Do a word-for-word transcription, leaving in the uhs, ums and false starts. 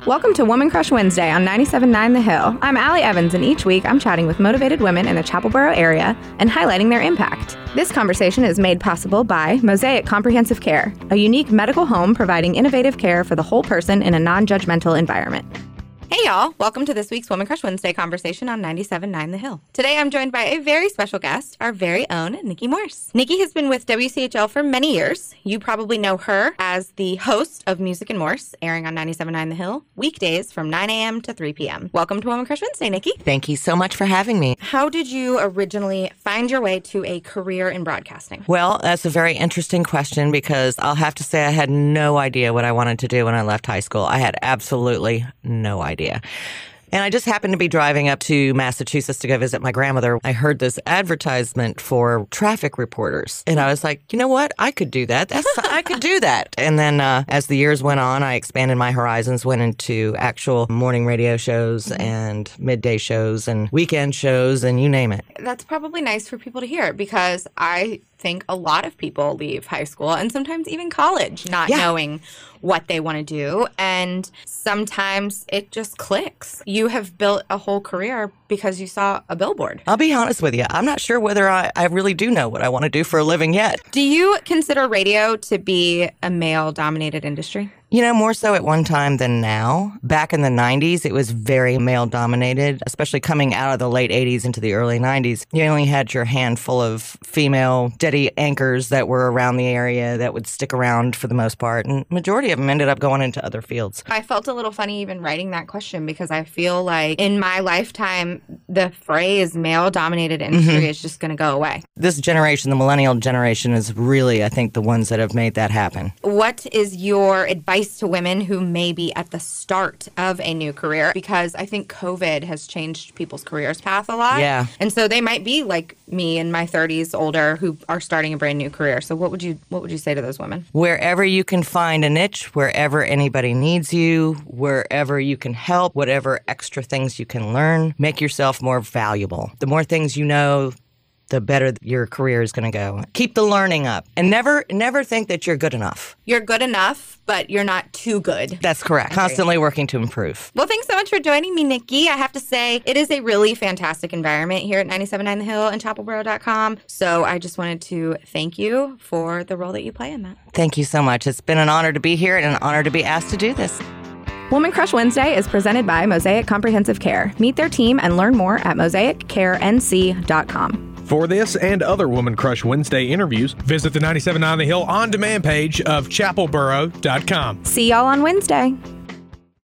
Welcome to Woman Crush Wednesday on ninety-seven point nine The Hill. I'm Allie Evans, and each week I'm chatting with motivated women in the Chapelboro area and highlighting their impact. This conversation is made possible by Mosaic Comprehensive Care, a unique medical home providing innovative care for the whole person in a non-judgmental environment. Hey y'all, welcome to this week's Woman Crush Wednesday conversation on ninety-seven point nine The Hill. Today I'm joined by a very special guest, our very own Nikki Morse. Nikki has been with W C H L for many years. You probably know her as the host of Music and Morse, airing on ninety-seven point nine The Hill, weekdays from nine a.m. to three p.m. Welcome to Woman Crush Wednesday, Nikki. Thank you so much for having me. How did you originally find your way to a career in broadcasting? Well, that's a very interesting question because I'll have to say I had no idea what I wanted to do when I left high school. I had absolutely no idea. And I just happened to be driving up to Massachusetts to go visit my grandmother. I heard this advertisement for traffic reporters. And I was like, you know what? I could do that. That's I could do that. And then uh, as the years went on, I expanded my horizons, went into actual morning radio shows and midday shows and weekend shows and you name it. That's probably nice for people to hear because I think a lot of people leave high school and sometimes even college not yeah. knowing what they want to do. And sometimes it just clicks. You have built a whole career because you saw a billboard. I'll be honest with you. I'm not sure whether I, I really do know what I want to do for a living yet. Do you consider radio to be a male-dominated industry? You know, more so at one time than now. Back in the nineties, it was very male-dominated, especially coming out of the late eighties into the early nineties. You only had your handful of female steady anchors that were around the area that would stick around for the most part, and majority of them ended up going into other fields. I felt a little funny even writing that question because I feel like in my lifetime, the phrase male-dominated industry mm-hmm. is just going to go away. This generation, the millennial generation, is really, I think, the ones that have made that happen. What is your advice to women who may be at the start of a new career? Because I think COVID has changed people's careers path a lot. Yeah. And so they might be like me in my thirties, older, who are starting a brand new career. So what would you what would you say to those women? Wherever you can find a niche, wherever anybody needs you, wherever you can help, whatever extra things you can learn, make yourself more valuable. The more things you know, the better your career is going to go. Keep the learning up and never, never think that you're good enough. You're good enough, but you're not too good. That's correct. Constantly working to improve. Well, thanks so much for joining me, Nikki. I have to say, it is a really fantastic environment here at ninety-seven point nine The Hill and chapelboro dot com. So I just wanted to thank you for the role that you play in that. Thank you so much. It's been an honor to be here and an honor to be asked to do this. Woman Crush Wednesday is presented by Mosaic Comprehensive Care. Meet their team and learn more at mosaic care n c dot com. For this and other Woman Crush Wednesday interviews, visit the ninety-seven point nine The Hill on-demand page of chapelboro dot com. See y'all on Wednesday.